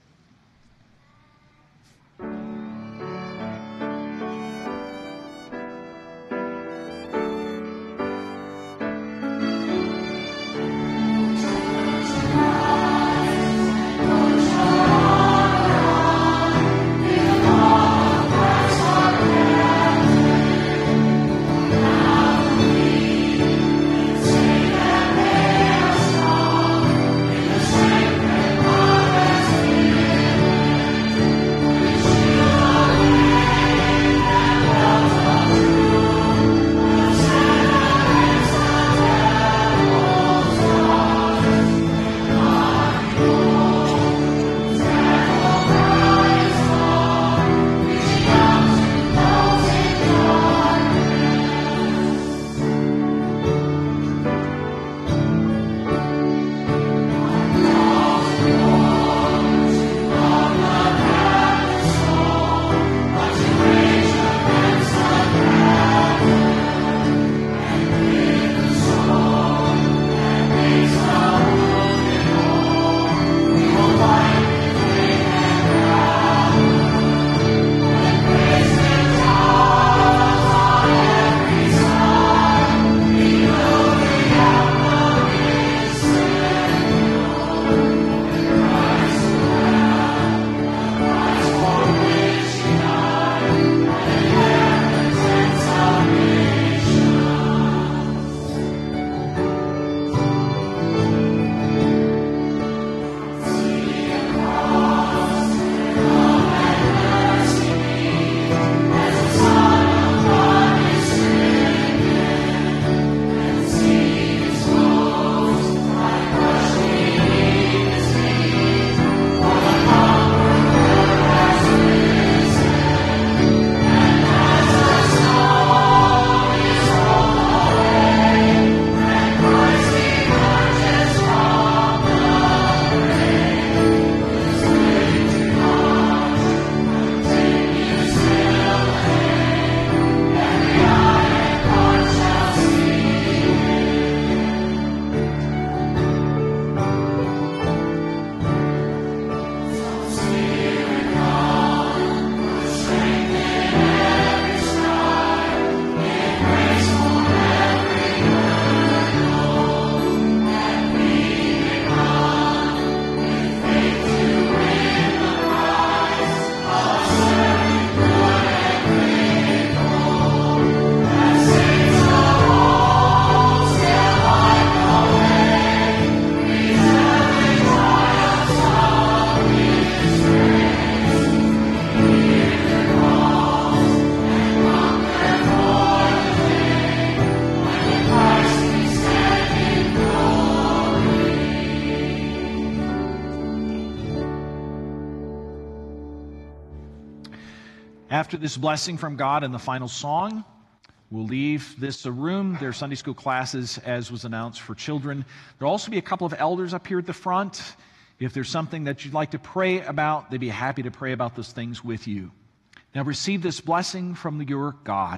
After this blessing from God and the final song, we'll leave this room. There are Sunday school classes, as was announced, for children. There'll also be a couple of elders up here at the front. If there's something that you'd like to pray about, they'd be happy to pray about those things with you. Now receive this blessing from your God.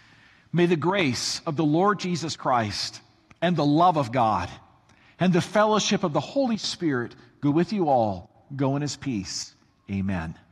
May the grace of the Lord Jesus Christ and the love of God and the fellowship of the Holy Spirit go with you all. Go in his peace. Amen.